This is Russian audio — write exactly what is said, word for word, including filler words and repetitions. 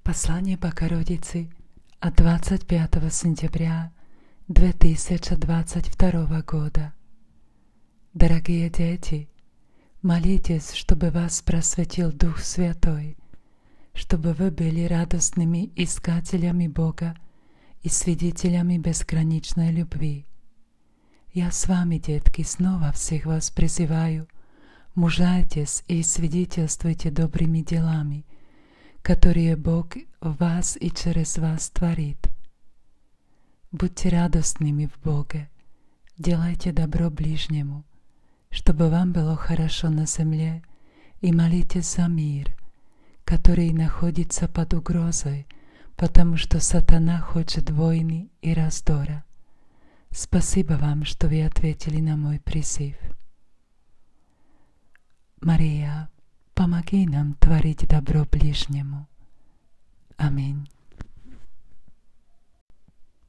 Послание Богородицы от двадцать пятого сентября две тысячи двадцать второго года. Дорогие дети, молитесь, чтобы вас просветил Дух Святой, чтобы вы были радостными искателями Бога и свидетелями безграничной любви. Я с вами, детки, снова всех вас призываю, мужайтесь и свидетельствуйте добрыми делами, которые Бог в вас и через вас творит. Будьте радостными в Боге, делайте добро ближнему, чтобы вам было хорошо на земле, и молитесь за мир, который находится под угрозой, потому что сатана хочет войны и раздора. Спасибо вам, что вы ответили на мой призыв. Мария, помоги нам творить добро ближнему. Аминь.